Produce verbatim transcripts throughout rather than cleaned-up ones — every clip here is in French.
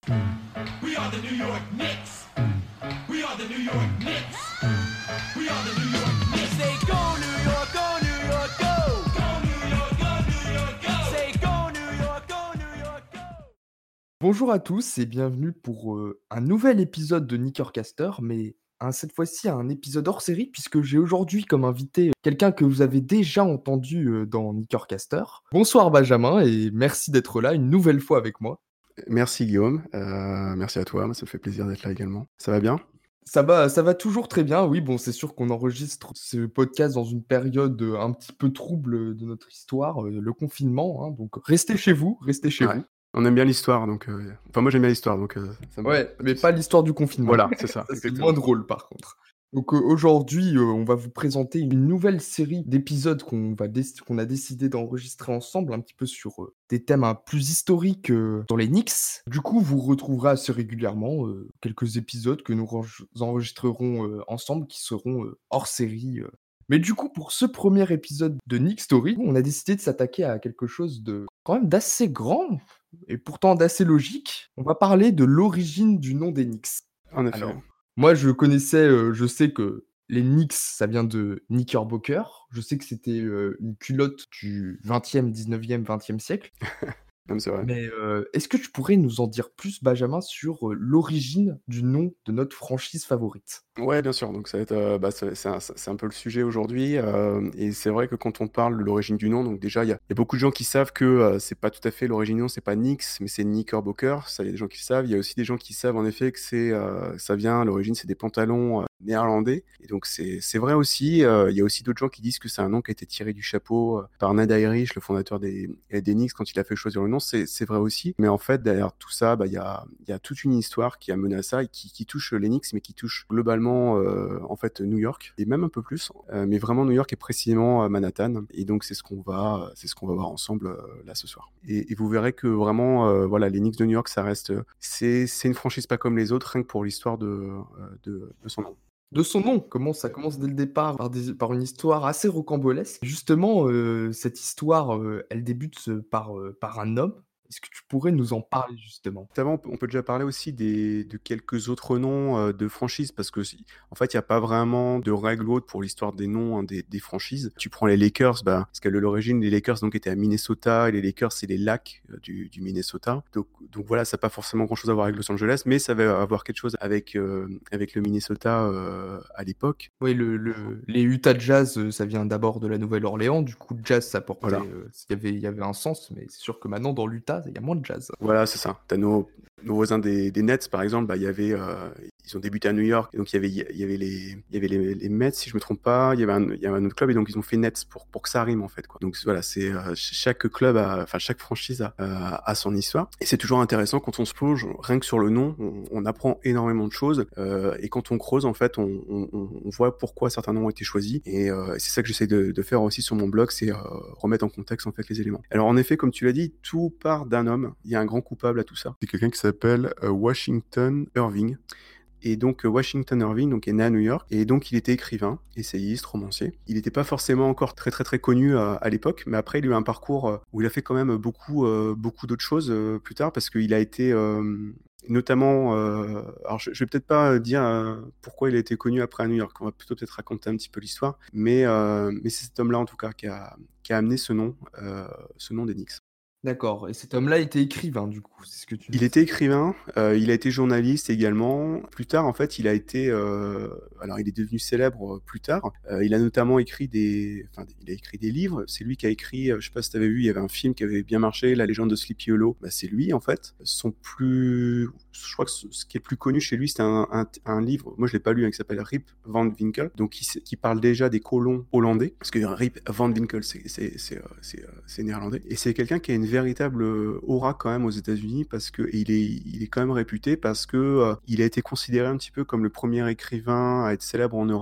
We are the New York Knicks. We are the New York Knicks. We are the New York Knicks. Say go New York, go New York, go. Go New York, go New York, go. Say go New York, go New York, go. Bonjour à tous et bienvenue pour euh, un nouvel épisode de Nickercaster, mais un- cette fois-ci un épisode hors série puisque j'ai aujourd'hui comme invité euh, quelqu'un que vous avez déjà entendu euh, dans Nickercaster. Bonsoir Benjamin et merci d'être là une nouvelle fois avec moi. Merci Guillaume, euh, merci à toi, ça me fait plaisir d'être là également. Ça va bien? Ça va, ça va toujours très bien, oui, bon c'est sûr qu'on enregistre ce podcast dans une période euh, un petit peu trouble de notre histoire, euh, le confinement, hein, donc restez chez vous, restez chez Ouais. vous. On aime bien l'histoire, donc... euh, Enfin, moi j'aime bien l'histoire, donc... euh, ça me- Ouais, pas de mais souci. pas l'histoire du confinement. Voilà, c'est ça, Ça, c'est exactement. moins drôle par contre. Donc, heu, aujourd'hui, heu, on va vous présenter une nouvelle série d'épisodes qu'on va déc qu'on a décidé d'enregistrer ensemble, un petit peu sur, heu, des thèmes un plus historiques, heu, dans les Knicks. Du coup, vous retrouverez assez régulièrement, heu, quelques épisodes que nous range enregistrerons, heu, ensemble qui seront, heu, hors série, heu. Mais du coup, pour ce premier épisode de Knick Story, on a décidé de s'attaquer à quelque chose de quand même d'assez grand et pourtant d'assez logique. On va parler de l'origine du nom des Knicks. En effet. Alors, moi, je connaissais, heu, je sais que les Knicks, ça vient de Knickerbocker. Je sais que c'était, heu, une culotte du vingtième, dix-neuvième, vingtième siècle. Non, mais c'est vrai. Mais, heu, est-ce que tu pourrais nous en dire plus, Benjamin, sur, heu, l'origine du nom de notre franchise favorite? Ouais, bien sûr, donc ça va être, euh, bah, c'est c'est un, c'est un peu le sujet aujourd'hui, euh, et c'est vrai que quand on parle de l'origine du nom, donc déjà, il y a, il y a beaucoup de gens qui savent que euh, c'est pas tout à fait l'origine du nom, c'est pas Knicks, mais c'est Knickerbocker, ça, il y a des gens qui le savent. Il y a aussi des gens qui savent en effet que c'est, euh, ça vient, l'origine, c'est des pantalons euh, néerlandais, et donc c'est c'est vrai aussi. Euh, il y a aussi d'autres gens qui disent que c'est un nom qui a été tiré du chapeau euh, par Ned Irish, le fondateur des, des Knicks, quand il a fait choisir le nom, c'est c'est vrai aussi. Mais en fait, derrière tout ça, bah, il y a, il y a toute une histoire qui a mené à ça et qui, qui touche les Knicks, mais qui touche globalement euh, en fait New York et même un peu plus, euh, mais vraiment New York et précisément euh, Manhattan. Et donc c'est ce qu'on va, c'est ce qu'on va voir ensemble euh, là ce soir. Et, et vous verrez que vraiment, euh, voilà, les Knicks de New York, ça reste, c'est c'est une franchise pas comme les autres, rien que pour l'histoire de, euh, de de son nom. De son nom, comment ça commence dès le départ par des par une histoire assez rocambolesque. Justement, heu, cette histoire, heu, elle débute, heu, par, heu, par un homme. Est-ce que tu pourrais nous en parler justement? Avant, on peut on peut déjà parler aussi des de quelques autres noms, heu, de franchises parce que si en fait, il y a pas vraiment de règle ou autre pour l'histoire des noms, hein, des des franchises. Tu prends les Lakers, bah, parce que l'origine des Lakers donc était à Minnesota et les Lakers, c'est les lacs, heu, du du Minnesota. Donc donc voilà, ça a pas forcément grand-chose à voir avec Los Angeles, mais ça va avoir quelque chose avec, heu, avec le Minnesota, heu, à l'époque. Oui, le le les Utah Jazz, heu, ça vient d'abord de la Nouvelle-Orléans. Du coup, jazz, ça portait, Voilà. heu, il y avait il y avait un sens, mais c'est sûr que maintenant dans l'Utah, il y a moins de jazz. Voilà, c'est ça. T'as nos, nos voisins des, des Nets, par exemple, bah, il y avait, euh, ils ont débuté à New York, et donc il y avait, il y avait les, il y avait les, les Mets, si je me trompe pas, il y avait un, il y avait un autre club, et donc ils ont fait Nets pour, pour que ça rime, en fait, quoi. Donc voilà, c'est, euh, chaque club a, enfin, chaque franchise a, euh, a son histoire. Et c'est toujours intéressant quand on se plonge, rien que sur le nom, on, on apprend énormément de choses, euh, et quand on creuse, en fait, on, on, on voit pourquoi certains noms ont été choisis, et, euh, c'est ça que j'essaie de, de faire aussi sur mon blog, c'est, euh, remettre en contexte, en fait, les éléments. Alors, en effet, comme tu l'as dit, tout part d'un homme. Il y a un grand coupable à tout ça. C'est quelqu'un qui s'appelle euh, Washington Irving. Et donc euh, Washington Irving donc, est né à New York, et donc il était écrivain, essayiste, romancier. Il n'était pas forcément encore très très très connu euh, à l'époque, mais après il a eu un parcours euh, où il a fait quand même beaucoup, euh, beaucoup d'autres choses euh, plus tard, parce qu'il a été euh, notamment... Euh, alors je, je vais peut-être pas dire euh, pourquoi il a été connu après à New York, on va plutôt peut-être raconter un petit peu l'histoire, mais, euh, mais c'est cet homme-là en tout cas qui a, qui a amené ce nom, euh, ce nom des Knicks. D'accord et cet homme-là était écrivain du coup, c'est ce que tu Il dis? était écrivain, euh, il a été journaliste également. Plus tard, en fait, il a été, euh, alors il est devenu célèbre euh, plus tard. Euh, il a notamment écrit des, enfin, il a écrit des livres. C'est lui qui a écrit, euh, je sais pas si t'avais vu, il y avait un film qui avait bien marché, La Légende de Sleepy Hollow. Bah, c'est lui en fait. Son plus, je crois que ce ce qui est le plus connu chez lui, c'est un, un, un livre. Moi, je l'ai pas lu, hein, qui s'appelle Rip Van Winkle, donc qui, s- qui parle déjà des colons hollandais, parce que Rip Van Winkle, c'est c'est c'est euh, c'est, euh, c'est néerlandais, et c'est quelqu'un qui a une véritable euh, aura quand même aux États-Unis parce que et il est il est quand même réputé parce que euh, il a été considéré un petit peu comme le premier écrivain à être célèbre en Europe.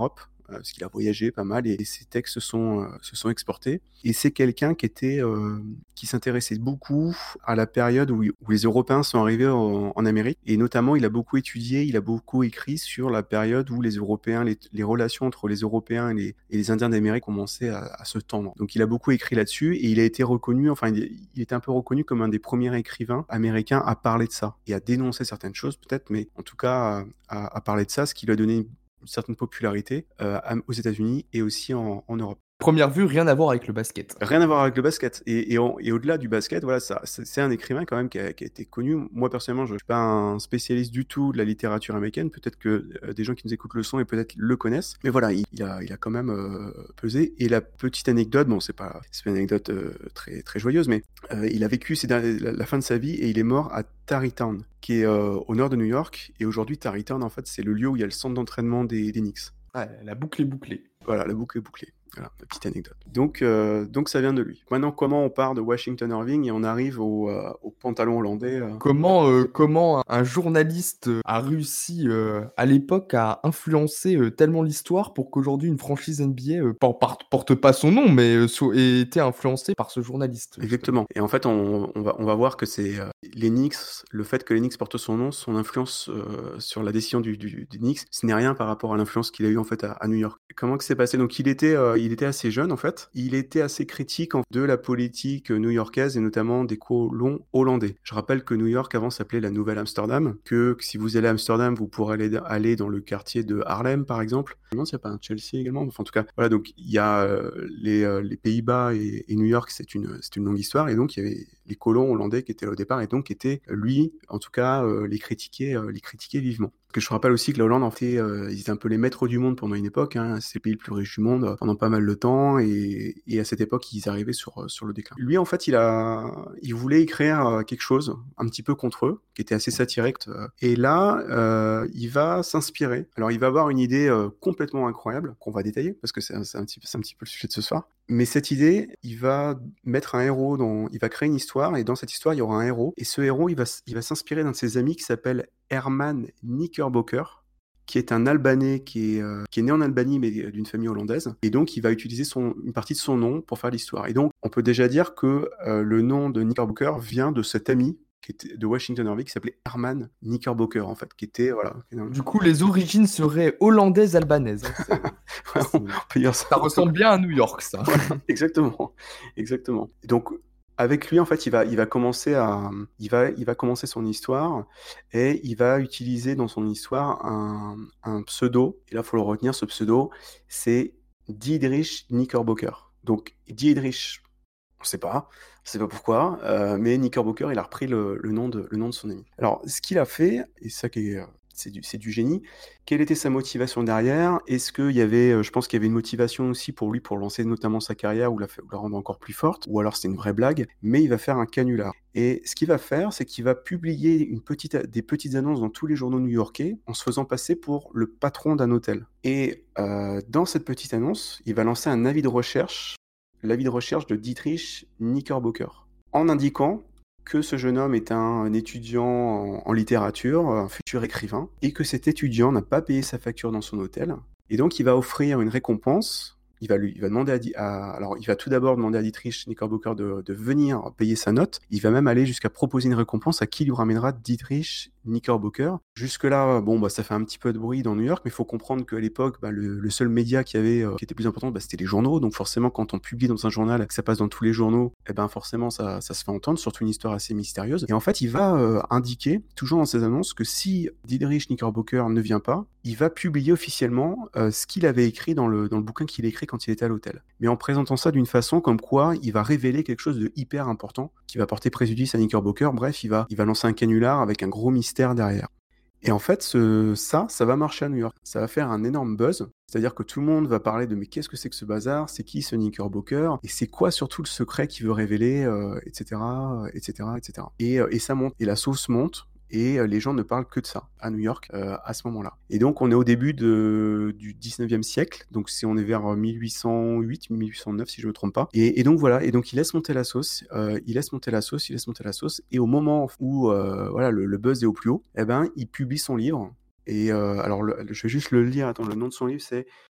euh, parce qu'il a voyagé pas mal et, et ses textes se sont, euh, se sont exportés. Et c'est quelqu'un qui était, euh, qui s'intéressait beaucoup à la période où, où les Européens sont arrivés en, en Amérique. Et notamment, il a beaucoup étudié, il a beaucoup écrit sur la période où les Européens, les, les relations entre les Européens et les, et les Indiens d'Amérique commençaient à, à se tendre. Donc, il a beaucoup écrit là-dessus et il a été reconnu, enfin, il, il était un peu reconnu comme un des premiers écrivains américains à parler de ça et à dénoncer certaines choses peut-être, mais en tout cas à, à, à parler de ça, ce qui lui a donné une certaine popularité euh, aux États-Unis et aussi en, en Europe. Première vue, rien à voir avec le basket. Rien à voir avec le basket. Et, et, en, et au-delà du basket, voilà, ça, c'est, c'est un écrivain quand même qui a, qui a été connu. Moi, personnellement, je ne suis pas un spécialiste du tout de la littérature américaine. Peut-être que euh, des gens qui nous écoutent le son et peut-être le connaissent. Mais voilà, il, il, a, il a quand même euh, pesé. Et la petite anecdote, bon, c'est pas, c'est pas une anecdote euh, très, très joyeuse, mais euh, il a vécu ses derniers, la, la fin de sa vie et il est mort à Tarrytown, qui est euh, au nord de New York. Et aujourd'hui, Tarrytown, en fait, c'est le lieu où il y a le centre d'entraînement des, des Knicks. Ouais, la boucle est bouclée. Voilà, la boucle est bouclée. Voilà, la petite anecdote. Donc, euh, donc ça vient de lui. Maintenant, comment on part de Washington Irving et on arrive au, euh, au pantalon hollandais euh... Comment, euh, comment un journaliste a réussi euh, à l'époque à influencer euh, tellement l'histoire pour qu'aujourd'hui une franchise N B A euh, porte, porte pas son nom, mais euh, so- ait été influencée par ce journaliste. Exactement. Et en fait, on, on, va, on va voir que c'est euh, les Knicks, le fait que les Knicks portent son nom, son influence euh, sur la décision du, du, du Knicks, ce n'est rien par rapport à l'influence qu'il a eu en fait à, à New York. Comment que c'est passé? Donc, il était, euh, il était assez jeune en fait. Il était assez critique en, de la politique new-yorkaise et notamment des colons hollandais. Je rappelle que New York avant s'appelait la Nouvelle Amsterdam, que, que si vous allez à Amsterdam, vous pourrez aller, aller dans le quartier de Harlem par exemple. Je me demande s'il n'y a pas un Chelsea également. Enfin, en tout cas, voilà. Donc, il y a euh, les, euh, les Pays-Bas et, et New York, c'est une, c'est une longue histoire. Et donc, il y avait les colons hollandais qui étaient là au départ et donc qui étaient, lui, en tout cas, euh, les critiquer, euh, les critiquer vivement. Que je rappelle aussi que la Hollande, en fait, euh, ils étaient un peu les maîtres du monde pendant une époque, hein, c'est le pays le plus riche du monde euh, pendant pas mal de temps, et, et à cette époque, ils arrivaient sur, sur le déclin. Lui, en fait, il a, il voulait écrire euh, quelque chose un petit peu contre eux, qui était assez satirique, euh, et là, euh, il va s'inspirer. Alors, il va avoir une idée euh, complètement incroyable, qu'on va détailler, parce que c'est un, c'est, un petit, c'est un petit peu le sujet de ce soir. Mais cette idée, il va mettre un héros dans, il va créer une histoire, et dans cette histoire, il y aura un héros, et ce héros, il va, il va s'inspirer d'un de ses amis qui s'appelle Herman Knickerbocker, qui est un Albanais qui est, euh, qui est né en Albanie mais d'une famille hollandaise, et donc il va utiliser son, une partie de son nom pour faire l'histoire. Et donc on peut déjà dire que euh, le nom de Knickerbocker vient de cet ami qui était de Washington Irving qui s'appelait Herman Knickerbocker en fait, qui était voilà. Du coup, les origines seraient hollandaises albanaises. Hein, ouais, on peut dire ça. Ça ressemble bien à New York, ça. exactement, exactement. Et donc avec lui, en fait, il va, il va commencer à, il va, il va commencer son histoire et il va utiliser dans son histoire un, un pseudo. Et là, il faut le retenir, ce pseudo, c'est Diedrich Knickerbocker. Donc, Diedrich, on ne sait pas, on ne sait pas pourquoi, euh, mais Knickerbocker, il a repris le, le, nom de, le nom de son ami. Alors, ce qu'il a fait, et ça qui est, c'est du, c'est du génie, quelle était sa motivation derrière? Est-ce qu'il y avait, je pense qu'il y avait une motivation aussi pour lui pour lancer notamment sa carrière ou la, ou la rendre encore plus forte, ou alors c'était une vraie blague, mais il va faire un canular. Et ce qu'il va faire, c'est qu'il va publier une petite, des petites annonces dans tous les journaux new-yorkais en se faisant passer pour le patron d'un hôtel. Et euh, dans cette petite annonce, il va lancer un avis de recherche, l'avis de recherche de Dietrich Knickerbocker, en indiquant que ce jeune homme est un, un étudiant en, en littérature, un futur écrivain, et que cet étudiant n'a pas payé sa facture dans son hôtel. Et donc, il va offrir une récompense. Il va, lui, il va demander à, à, alors, il va tout d'abord demander à Dietrich Knickerbocker de, de venir payer sa note. Il va même aller jusqu'à proposer une récompense à qui lui ramènera Dietrich Knickerbocker. Jusque-là, bon, bah, ça fait un petit peu de bruit dans New York, mais il faut comprendre qu'à l'époque, bah, le, le seul média qui avait, euh, qui était plus important, bah, c'était les journaux. Donc forcément, quand on publie dans un journal, que ça passe dans tous les journaux, eh ben forcément, ça, ça se fait entendre, surtout une histoire assez mystérieuse. Et en fait, il va euh, indiquer, toujours dans ses annonces, que si Diedrich Knickerbocker ne vient pas, il va publier officiellement euh, ce qu'il avait écrit dans le, dans le bouquin qu'il a écrit quand il était à l'hôtel. Mais en présentant ça d'une façon comme quoi il va révéler quelque chose de hyper important qui va porter préjudice à Knickerbocker. Bref, il va, il va lancer un canular avec un gros mystère derrière. Et en fait, ce, ça, ça va marcher à New York. Ça va faire un énorme buzz. C'est-à-dire que tout le monde va parler de mais qu'est-ce que c'est que ce bazar? C'est qui ce Knickerbocker? Et c'est quoi surtout le secret qu'il veut révéler, euh, et cetera, et cetera, et cetera. Et, euh, et ça monte. Et la sauce monte. Et les gens ne parlent que de ça à New York euh, à ce moment-là. Et donc on est au début de, du dix-neuvième siècle, donc c'est, on est vers mille huit cent huit, mille huit cent neuf si je ne me trompe pas. Et, et donc voilà, et donc il laisse monter la sauce, euh, il laisse monter la sauce, il laisse monter la sauce, et au moment où euh, voilà, le, le buzz est au plus haut, eh ben, il publie son livre. Et euh, alors le, je vais juste le lire, attends, le nom de son livre c'est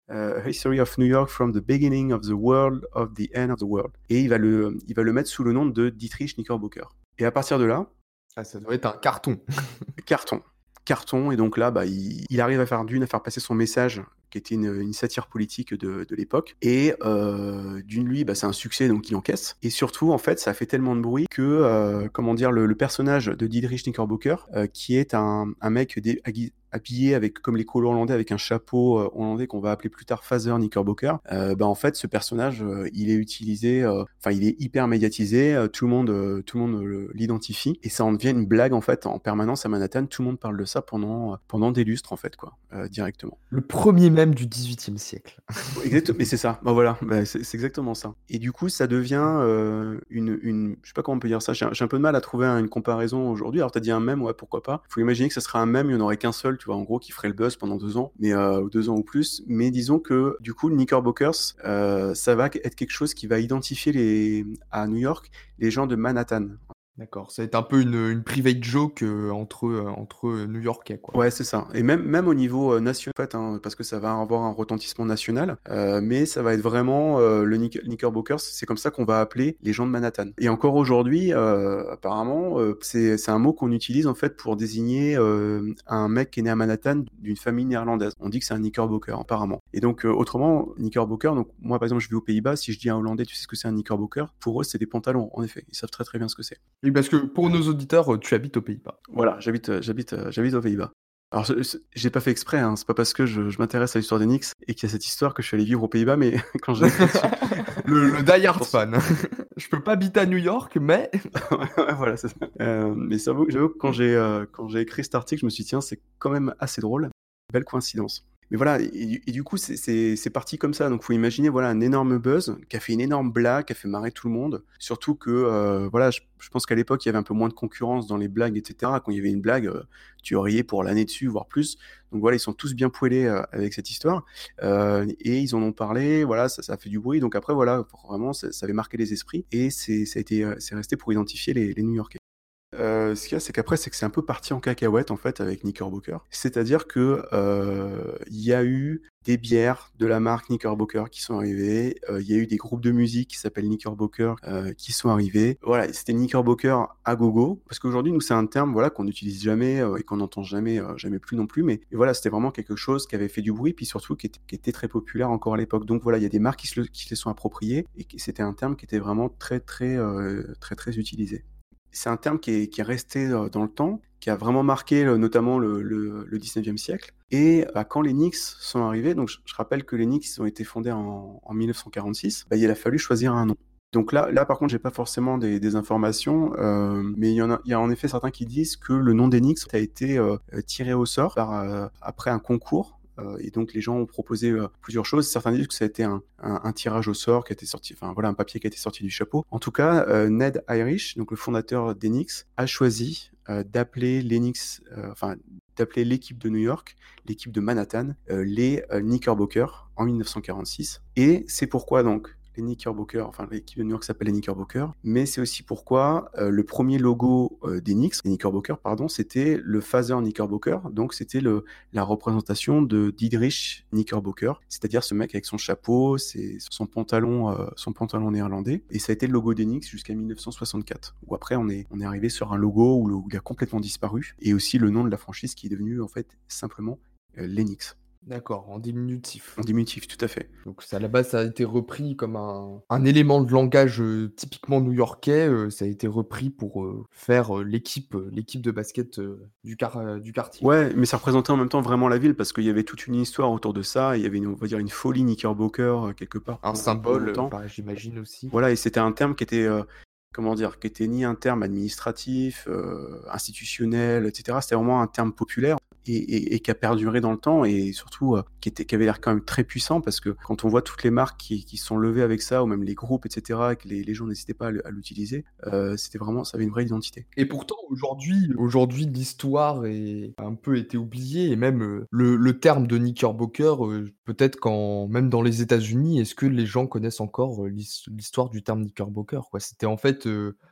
euh, A History of New York from the beginning of the world of the end of the world. Et il va le, il va le mettre sous le nom de Dietrich Knickerbocker. Et à partir de là, Ah, ça doit être un carton. carton. Carton, et donc là, bah, il, il arrive à faire d'une, à faire passer son message, qui était une, une satire politique de, de l'époque, et euh, d'une, lui, bah, c'est un succès, donc il encaisse, et surtout, en fait, ça a fait tellement de bruit que, euh, comment dire, le, le personnage de Dietrich Knickerbocker, euh, qui est un, un mec dé- agui- habillé avec, comme les colos hollandais, avec un chapeau euh, hollandais qu'on va appeler plus tard Father Knickerbocker, euh, bah, en fait, ce personnage, euh, il est utilisé, euh, enfin, il est hyper médiatisé, euh, tout le monde, euh, tout le monde euh, l'identifie, et ça en devient une blague, en fait, en permanence à Manhattan, tout le monde parle de ça pendant, euh, pendant des lustres, en fait, quoi, euh, directement. Le premier même du dix-huitième siècle. Exactement, mais c'est ça. Bah voilà, bah, c'est c'est exactement ça. Et du coup, ça devient euh, une, une, je sais pas comment on peut dire ça. J'ai un, j'ai un peu de mal à trouver un- une comparaison aujourd'hui. Alors t'as dit un mème, ouais, pourquoi pas. Faut imaginer que ça serait un mème, il y en aurait qu'un seul, tu vois, en gros, qui ferait le buzz pendant deux ans, mais euh, ou deux ans ou plus. Mais disons que du coup, le Knickerbockers, euh, ça va être quelque chose qui va identifier les, à New York, les gens de Manhattan. D'accord, ça va être un peu une, une private joke euh, entre, euh, entre New-Yorkais, quoi. Ouais, c'est ça. Et même, même au niveau euh, national, en fait, hein, parce que ça va avoir un retentissement national, euh, mais ça va être vraiment euh, le Knick- Knickerbockers, c'est comme ça qu'on va appeler les gens de Manhattan. Et encore aujourd'hui, euh, apparemment, euh, c'est c'est un mot qu'on utilise en fait pour désigner euh, un mec qui est né à Manhattan d'une famille néerlandaise. On dit que c'est un Knickerbocker, apparemment. Et donc, euh, autrement, Knickerbocker, donc moi par exemple, je vais aux Pays-Bas, si je dis à un Hollandais, tu sais ce que c'est un Knickerbocker, pour eux, c'est des pantalons, en effet. Ils savent très très bien ce que c'est. Oui, parce que pour nos auditeurs, euh, tu habites aux Pays-Bas. Voilà, j'habite, euh, j'habite, euh, j'habite aux Pays-Bas. Alors, je- je- j'ai pas fait exprès, hein. C'est pas parce que je, je m'intéresse à l'histoire des Knicks et qu'il y a cette histoire que je suis allé vivre aux Pays-Bas, mais quand j'ai écrit dessus, Le, le die hard attention. fan. Je peux pas habiter à New York, mais Ouais, voilà, c'est ça. Euh, mais j'avoue, j'avoue que quand j'ai euh, quand j'ai écrit cet article, je me suis dit, tiens, c'est quand même assez drôle. Belle coïncidence. Mais voilà, et, et- et du coup, c'est- c'est c'est parti comme ça. Donc, faut imaginer, voilà, un énorme buzz qui a fait une énorme blague, qui a fait marrer tout le monde. Surtout que, euh, voilà, je, je pense qu'à l'époque, il y avait un peu moins de concurrence dans les blagues, et cetera. Quand il y avait une blague, euh, tu riais pour l'année dessus, voire plus. Donc voilà, ils sont tous bien poêlés euh, avec cette histoire. Euh, et ils en ont parlé, voilà, ça, ça a fait du bruit. Donc après, voilà, vraiment, ça, ça avait marqué les esprits. Et c'est ça a été, euh, c'est resté pour identifier les, les New-Yorkais. Euh, ce qu'il y a, c'est qu'après, c'est que c'est un peu parti en cacahuète en fait avec Knickerbocker. C'est-à-dire que euh, il y a eu des bières de la marque Knickerbocker qui sont arrivées. euh, Il y a eu des groupes de musique qui s'appellent Knickerbocker euh, qui sont arrivés. Voilà, c'était Knickerbocker à gogo. Parce qu'aujourd'hui, nous, c'est un terme voilà qu'on n'utilise jamais euh, et qu'on n'entend jamais, euh, jamais plus non plus. Mais et voilà, c'était vraiment quelque chose qui avait fait du bruit, puis surtout qui était, qui était très populaire encore à l'époque. Donc voilà, il y a des marques qui se, le- qui se les sont appropriées et qui- c'était un terme qui était vraiment très, très, euh, très, très utilisé. C'est un terme qui est, qui est resté euh, dans le temps, qui a vraiment marqué euh, notamment le, le, le dix-neuvième siècle. Et bah, quand les Knicks sont arrivés, donc je, je rappelle que les Knicks ont été fondés en, en mille neuf cent quarante-six, bah, il a fallu choisir un nom. Donc là, là par contre, j'ai pas forcément des, des informations, euh, mais il y, en a, il y a en effet certains qui disent que le nom des Knicks a été euh, tiré au sort par, euh, après un concours. Euh, et donc les gens ont proposé euh, plusieurs choses. Certains disent que ça a été un, un, un tirage au sort qui a été sorti, enfin voilà, un papier qui a été sorti du chapeau. En tout cas, euh, Ned Irish, donc le fondateur des Knicks, a choisi euh, d'appeler les Knicks, euh, enfin d'appeler l'équipe de New York, l'équipe de Manhattan, euh, les euh, Knickerbockers en mille neuf cent quarante-six. Et c'est pourquoi donc les Knickerbockers, enfin l'équipe de New York s'appelle les Knickerbockers, mais c'est aussi pourquoi euh, le premier logo euh, des Knicks, les Knickerbockers, pardon, c'était le Father Knickerbocker, donc c'était le la représentation de Dietrich Knickerbocker, c'est-à-dire ce mec avec son chapeau, ses, son pantalon, euh, son pantalon néerlandais, et ça a été le logo des Knicks jusqu'à mille neuf cent soixante-quatre, où après on est on est arrivé sur un logo où, le, où il a complètement disparu, et aussi le nom de la franchise qui est devenu en fait simplement euh, les Knicks. d'accord, en diminutif. En diminutif, tout à fait. Donc ça, à la base, ça a été repris comme un, un élément de langage euh, typiquement new-yorkais. euh, ça a été repris pour euh, faire euh, l'équipe, euh, l'équipe de basket euh, du, quar- euh, du quartier. Ouais, mais ça représentait en même temps vraiment la ville parce qu'il y avait toute une histoire autour de ça. Et il y avait, une, on va dire, une folie Knickerbocker euh, quelque part Un pendant, pendant symbole, euh, longtemps. pareil, j'imagine aussi. Voilà, et c'était un terme qui était, euh, comment dire, qui était ni un terme administratif, euh, institutionnel, et cetera. C'était vraiment un terme populaire et, et, et qui a perduré dans le temps et surtout euh, qui, était, qui avait l'air quand même très puissant parce que quand on voit toutes les marques qui, qui sont levées avec ça ou même les groupes, et cetera, et que les, les gens n'hésitaient pas à le- à l'utiliser, euh, c'était vraiment, ça avait une vraie identité. Et pourtant, aujourd'hui, aujourd'hui, l'histoire est a un peu été oubliée et même euh, le, le terme de Knickerbocker, euh, peut-être qu'en même dans les États-Unis, est-ce que les gens connaissent encore euh, l'his- l'histoire du terme Knickerbocker, quoi? C'était en fait euh,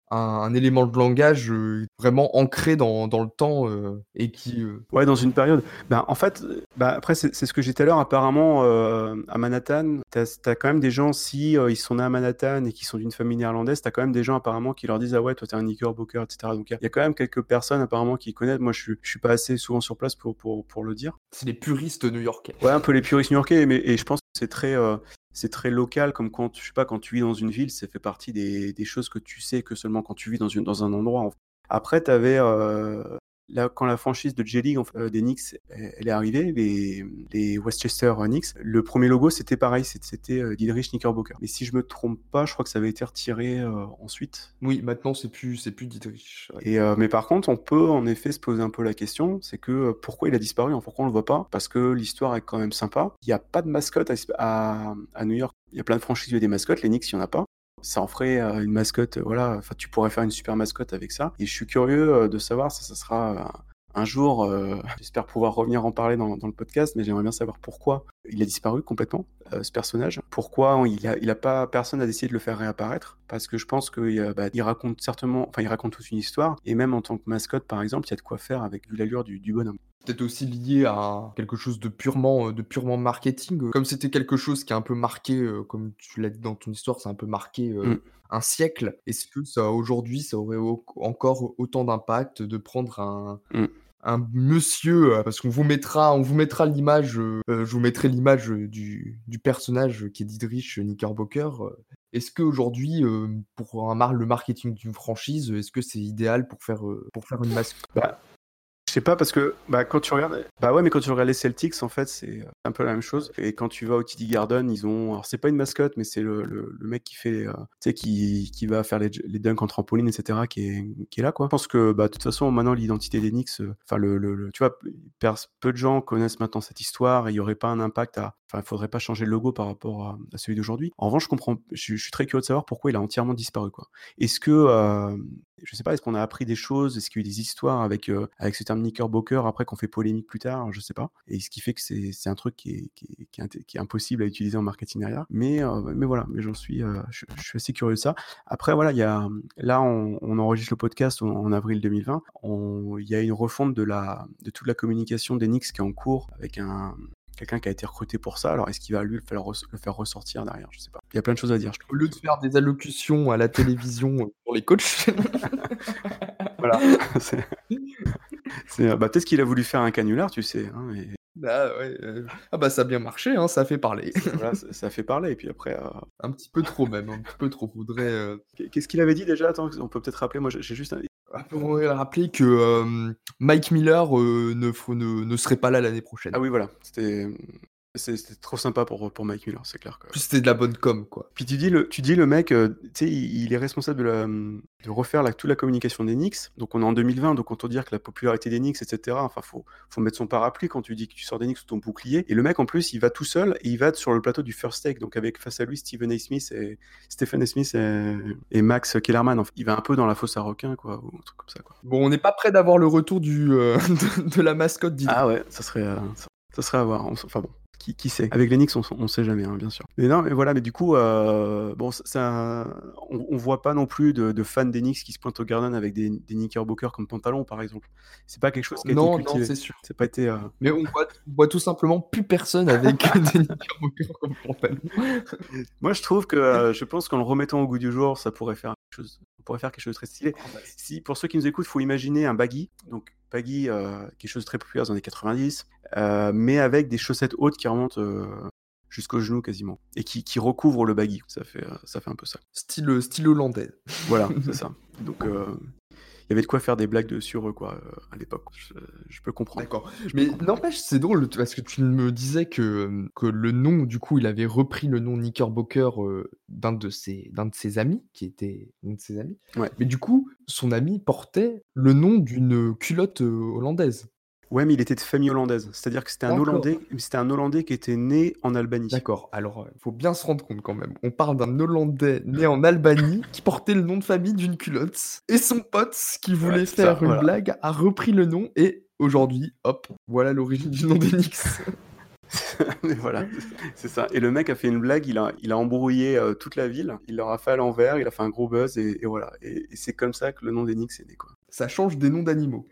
un un élément de langage, heu, vraiment ancré dans dans le temps, heu, et qui, heu Ouais, dans une période. Ben, en fait, heu, bah, après c'est c'est ce que j'ai dit tout à l'heure, apparemment, heu, à Manhattan, tu as tu as quand même des gens si, heu, ils sont nés à Manhattan et qu'ils sont d'une famille néerlandaise, tu as quand même des gens apparemment qui leur disent: «Ah ouais, toi tu es un Knickerbocker» et cetera. Donc il y a il y a quand même quelques personnes apparemment qui connaissent. Moi je suis je suis pas assez souvent sur place pour pour pour le dire. c'est les puristes new-yorkais. Ouais, un peu les puristes new-yorkais, mais et je pense que c'est très, heu, c'est très local comme quand, je sais pas, quand tu vis dans une ville, ça fait partie des des choses que tu sais que seulement quand tu vis dans une dans un endroit, en fait. Après tu avais, heu, là, quand la franchise de J-League, en f heu, des Knicks, elle elle est arrivée, les les Westchester Knicks, le premier logo, c'était pareil, c'ét c'était, heu, Dietrich Knickerbocker. Mais si je me trompe pas, je crois que ça avait été retiré, heu, ensuite. Oui, maintenant c'est plus c'est plus Dietrich, ouais. Et heu, mais par contre, on peut en effet se poser un peu la question, c'est que, heu, pourquoi il a disparu? Hein, pourquoi on le voit pas? Parce que l'histoire est quand même sympa. Il y a pas de mascotte à s à à New York. Il y a plein de franchises où il y a des mascottes, les Knicks, il y en a pas. Ça en ferait, heu, une mascotte, heu, voilà, enfin, tu pourrais faire une super mascotte avec ça et je suis curieux, heu, de savoir si ça sera, heu, un jour, heu, j'espère pouvoir revenir en parler dans dans le podcast, mais j'aimerais bien savoir pourquoi il a disparu complètement, heu, ce personnage. Pourquoi il a il a pas personne n'a décidé de le faire réapparaître? Parce que je pense qu'il y a, bah, il raconte certainement enfin, il raconte toute une histoire et même en tant que mascotte, par exemple, il y a de quoi faire avec vu l'allure du du bonhomme. Peut-être aussi lié à quelque chose de purement, heu, de purement marketing, heu, comme c'était quelque chose qui a un peu marqué, heu, comme tu l'as dit dans ton histoire, ça a un peu marqué, heu, Mmh. un siècle. Est-ce que ça aujourd'hui, ça aurait au encore autant d'impact de prendre un Mmh. un monsieur, heu, parce qu'on vous mettra on vous mettra l'image, heu heu, je vous mettrai l'image, heu, du du personnage qui est Dietrich Knickerbocker, heu. Est-ce qu'aujourd'hui, hem, pour un mar le marketing d'une franchise, est-ce que c'est idéal pour faire, heu, pour faire une mascotte? Bah, je sais pas parce que, bah, quand tu regardes bah, ouais, mais quand tu regardes les Celtics, en fait, c'est, heu, un peu la même chose et quand tu vas au T D Garden, ils ont alors c'est pas une mascotte, mais c'est le le le mec qui fait, heu, tu sais, qui qui va faire les j les dunks en trampoline et cetera, qui est qui est là, quoi. Je pense que, bah, de toute façon, maintenant, l'identité des Knicks, heu, enfin, le le le tu vois, p pers peu de gens connaissent maintenant cette histoire et il y aurait pas un impact à enfin, il faudrait pas changer le logo par rapport à à celui d'aujourd'hui. En revanche, je comprends je suis je suis très curieux de savoir pourquoi il a entièrement disparu, quoi. Est-ce que, hem, je sais pas, est-ce qu'on a appris des choses? Est-ce qu'il y a eu des histoires avec, heu, avec ce terme Knickerbocker après qu'on fait polémique plus tard? Je sais pas et ce qui fait que c'est c'est un truc qui est qui est qui est int qui est impossible à utiliser en marketing derrière. Mais heu, mais voilà, mais j'en suis, heu, je je suis assez curieux de ça. Après voilà, il y a, mmh, là on on enregistre le podcast en en avril deux mille vingt. On il y a une refonte de la de toute la communication des Knicks qui est en cours avec un quelqu'un qui a été recruté pour ça. Alors est-ce qu'il va lui le faire res le faire ressortir derrière? Je sais pas. Il y a plein de choses à dire, je Au trouve. lieu de faire des allocutions à la télévision, heu, pour les coachs. Voilà, c'est c'est, heu, bah, peut-être qu'il a voulu faire un canular, tu sais, hein et Bah, ouais, heu, ah bah, ça a bien marché, hein, ça a fait parler. ça voilà, ça ça fait parler et puis après, heu, Un petit peu trop même, un petit peu trop. Faudrait, heu, qu'est qu'est-ce qu'il avait dit déjà? Attends, on peut peut-être rappeler, moi j'ai j'ai juste un ah, faudrait rappeler que, hem, Mike Miller, heu, ne f ne ne serait pas là l'année prochaine. ah oui voilà, c'était, mmh, c'est c'était trop sympa pour, pour Mike Miller, c'est clair que En plus, c'était de la bonne com, quoi. puis tu dis le tu dis le mec, heu, tu sais, il il est responsable de la, mmh, de refaire la toute la communication des Knicks, donc on est en deux mille vingt, donc autant dire que la popularité des Knicks et cetera, enfin faut faut mettre son parapluie quand tu dis que tu sors des Knicks sous ton bouclier et le mec en plus, il va tout seul et il va sur le plateau du First Take, donc avec face à lui Stephen A. Smith et Stephen A. Smith et et Max Kellerman. En fait, il va un peu dans la fosse à requins quoi, ou un truc comme ça, quoi. Bon, on n'est pas près d'avoir le retour du, heu, de de la mascotte d'Hydra. Ah ouais, ça serait, heu, ça ça serait à voir. On s enfin bon, qui qui sait? Avec les Knicks, on s on sait jamais, hein, bien sûr. Mais non, mais voilà, mais du coup, heu, bon, ç ça on on voit pas non plus de de fans des Knicks qui se pointent au Garden avec des des Knickerbockers comme pantalon, par exemple. C'est pas quelque chose qui a été Non, non, cultivé. c'est sûr. C'est pas été, heu Mais on voit on voit tout simplement plus personne avec des knickerbockers comme pantalon. moi, je trouve que, heu, je pense qu'en le remettant au goût du jour, ça pourrait faire quelque chose on pourrait faire quelque chose de très stylé. Ah bah, c Si pour ceux qui nous écoutent, faut imaginer un baggy, donc baggy, heu, quelque chose de très populaire dans les années quatre-vingt-dix, heu, mais avec des chaussettes hautes qui remontent, heu, jusqu'aux genoux quasiment et qui qui recouvrent le baggy. Ça fait, heu, ça fait un peu ça. style, heu, style hollandais. Voilà, c'est ça. Donc heu, il y avait de quoi faire des blagues de sur eux, quoi, heu, à l'époque. Je je peux comprendre. D'accord. Je peux Mais comprendre. n'empêche, c'est drôle t parce que tu me disais que, hem, que le nom, du coup, il avait repris le nom Knickerbocker, heu, d'un de ses d'un de ses amis, qui était un de ses amis. Ouais. Mais du coup, son ami portait le nom d'une, culotte, heu, hollandaise. Ouais, mais il était de famille hollandaise. C'est-à-dire que c'était un D'accord. Hollandais mais c'était un Hollandais qui était né en Albanie. D'accord, alors, il faut bien se rendre compte quand même. On parle d'un Hollandais né en Albanie qui portait le nom de famille d'une culotte et son pote qui Ouais, voulait c'est ça, faire une voilà. blague a repris le nom et aujourd'hui, hop, voilà l'origine du nom des Knicks. Mais voilà, c'est ça. Et le mec a fait une blague, il a, il a embrouillé euh, toute la ville, il leur a fait à l'envers, il a fait un gros buzz, et, et voilà. Et, et c'est comme ça que le nom des Knicks est né, quoi. Ça change des noms d'animaux.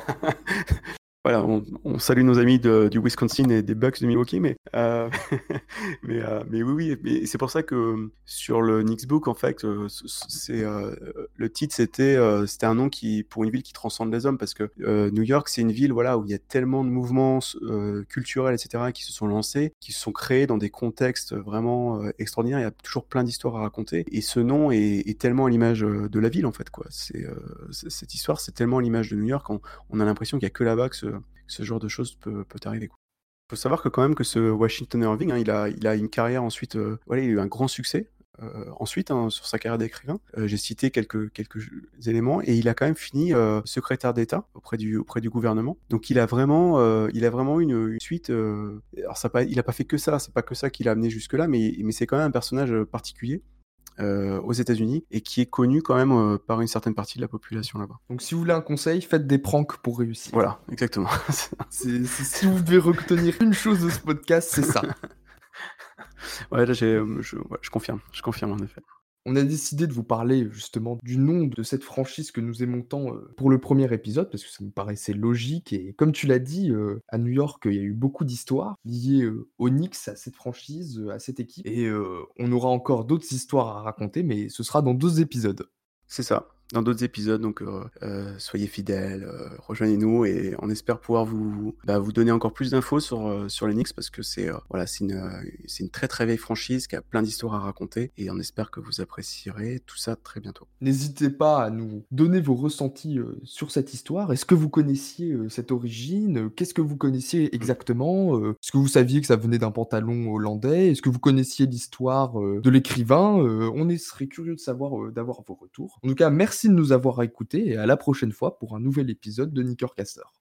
Voilà, on, on salue nos amis de, du Wisconsin et des Bucks de Milwaukee, mais, euh, mais, euh, mais oui, oui, mais c'est pour ça que euh, sur le Knicks Book, en fait, euh, c'est, euh, le titre, c'était, euh, c'était un nom qui, pour une ville qui transcende les hommes, parce que euh, New York, c'est une ville, voilà, où il y a tellement de mouvements euh, culturels, et cetera, qui se sont lancés, qui se sont créés dans des contextes vraiment euh, extraordinaires. Il y a toujours plein d'histoires à raconter, et ce nom est, est tellement à l'image de la ville, en fait, quoi. C'est, euh, c'est, cette histoire, c'est tellement à l'image de New York, on, on a l'impression qu'il n'y a que là-bas que ce ce genre de choses peut, peut arriver. Il faut savoir que quand même que ce Washington Irving, hein, il, a, il a une carrière ensuite, euh, voilà, il a eu un grand succès euh, ensuite hein, sur sa carrière d'écrivain. Euh, j'ai cité quelques, quelques éléments et il a quand même fini euh, secrétaire d'État auprès du, auprès du gouvernement. Donc il a vraiment, euh, il a vraiment une, une suite. Euh, alors ça pas, il a pas fait que ça, c'est pas que ça qui l'a amené jusque là, mais, mais c'est quand même un personnage particulier. Euh, aux États-Unis et qui est connu quand même euh, par une certaine partie de la population là-bas. Donc si vous voulez un conseil, faites des pranks pour réussir. Voilà, exactement. c'est, c'est, si vous devez retenir une chose de ce podcast, c'est ça. Ouais, là, j'ai, je, ouais, je confirme, je confirme en effet. On a décidé de vous parler justement du nom de cette franchise que nous aimons tant euh, pour le premier épisode, parce que ça nous paraissait logique, et comme tu l'as dit, euh, à New York, il y a eu beaucoup d'histoires liées euh, aux Knicks, à cette franchise, euh, à cette équipe, et euh, on aura encore d'autres histoires à raconter, mais ce sera dans d'autres épisodes. C'est ça, dans d'autres épisodes, donc euh, euh, soyez fidèles, euh, rejoignez-nous, et on espère pouvoir vous, bah, vous donner encore plus d'infos sur, euh, sur les Knicks, parce que c'est, euh, voilà, c'est, une, euh, c'est une très très vieille franchise qui a plein d'histoires à raconter, et on espère que vous apprécierez tout ça très bientôt. N'hésitez pas à nous donner vos ressentis euh, sur cette histoire. Est-ce que vous connaissiez euh, cette origine? Qu'est-ce que vous connaissiez exactement? euh, Est-ce que vous saviez que ça venait d'un pantalon hollandais? Est-ce que vous connaissiez l'histoire euh, de l'écrivain? euh, On est- serait curieux de savoir, euh, d'avoir vos retours. En tout cas, merci de nous avoir écoutés et à la prochaine fois pour un nouvel épisode de Knickercaster.